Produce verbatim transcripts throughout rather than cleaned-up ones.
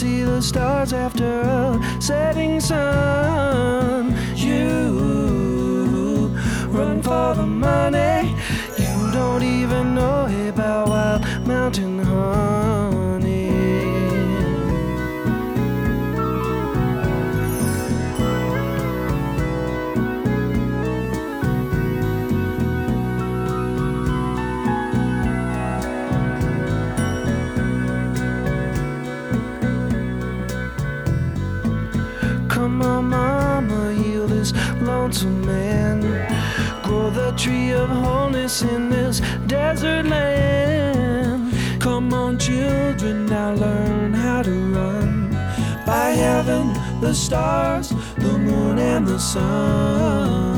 see the stars after a setting sun. You run for the money. You don't even know about Wild Mountain honey. Come on, mama, heal this lonesome man. Grow the tree of wholeness in this desert land. Come on, children, now learn how to run by heaven, the stars, the moon, and the sun.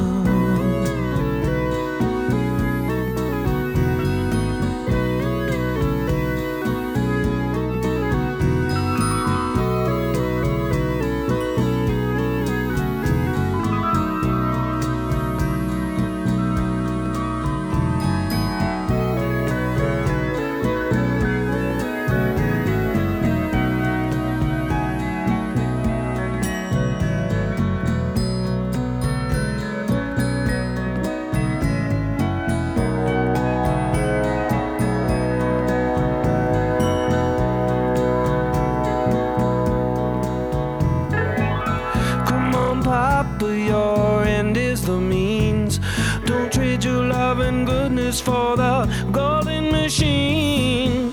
Papa, your end is the means. Don't trade your love and goodness for the golden machine.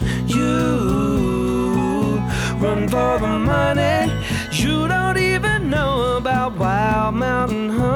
You run for the money. You don't even know about Wild Mountain honey.